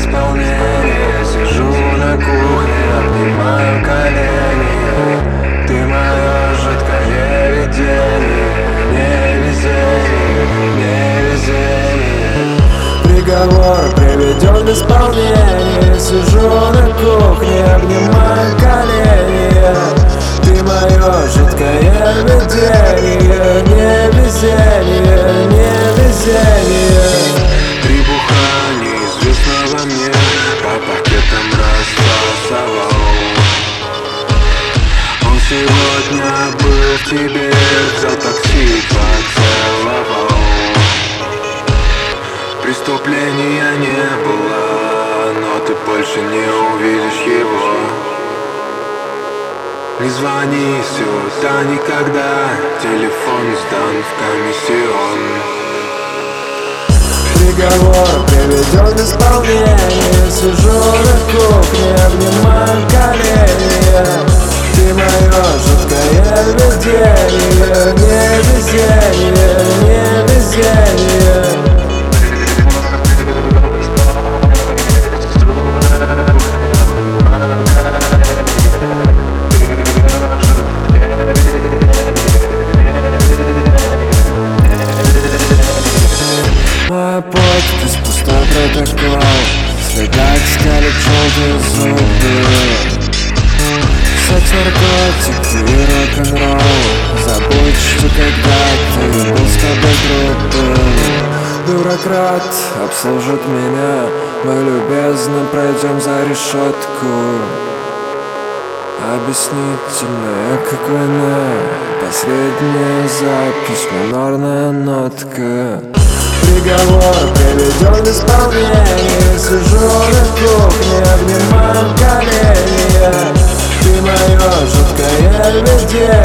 исполнение. Сижу на кухне, обнимаю колени. Ты мое жуткое видение. Не везение, не везение. Приговор приведен в исполнение. Сижу на кухне, обнимаю колени. Ты мое жуткое видение. Не везение, не везение. Три буха неизвестного мне по пакетам расфасовал. Он сегодня был в тебе, взял такси, поцеловал. Преступления не было, но ты больше не увидишь его. Не звони сюда никогда, телефон сдан в комиссион. Приговор приведен в исполнение. Сижу на кухне, обнимаю колени. Ты мое жуткое видение. Не везение, не везение. Моя подпись, пустой протокол. Следак скалит желтые зубы. Секс, наркотики и рок-н-ролл. Забудь, что когда-то был с тобой грубым. Бюрократ обслужит меня. Мы любезно пройдем за решетку. Объяснительная, как война. Последняя запись, минорная нотка. Приговор приведен в исполнение. Сижу на кухне, обнимаю колени. Ты мое жуткое видение.